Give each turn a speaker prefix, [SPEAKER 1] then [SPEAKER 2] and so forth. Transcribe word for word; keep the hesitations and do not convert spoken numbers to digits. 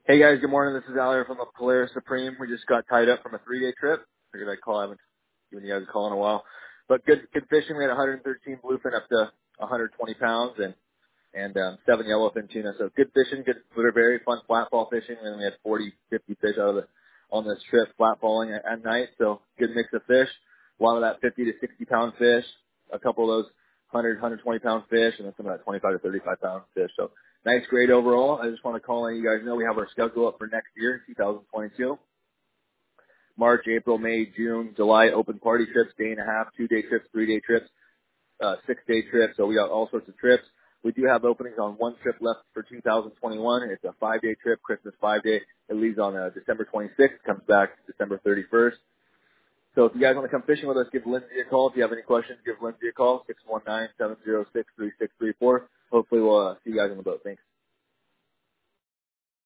[SPEAKER 1] Hey guys, good morning. This is Allier from the Polaris Supreme. We just got tied up from a three-day trip. Figured I'd call. I haven't given you guys a call in a while. But good, good fishing. We had one hundred thirteen bluefin up to one hundred twenty pounds and and um, seven yellowfin tuna. So good fishing, good, very fun flat fall fishing. And we had forty, fifty fish out of the on this trip, flat falling at, at night. So good mix of fish. A lot of that fifty to sixty pound fish. A couple of those one hundred, one hundred twenty pound fish, and then some of that twenty-five to thirty-five pound fish. So nice grade overall. I just want to call and let you guys know we have our schedule up for next year, two thousand twenty-two. March, April, May, June, July, open party trips, day and a half, two-day trips, three-day trips, uh, six-day trips. So we got all sorts of trips. We do have openings on one trip left for two thousand twenty-one. It's a five-day trip, Christmas five-day. It leaves on uh, December twenty-sixth, comes back December thirty-first. So if you guys want to come fishing with us, give Lindsay a call. If you have any questions, give Lindsay a call, six one nine, seven zero six, three six three four. Hopefully we'll uh, see you guys on the boat. Thanks.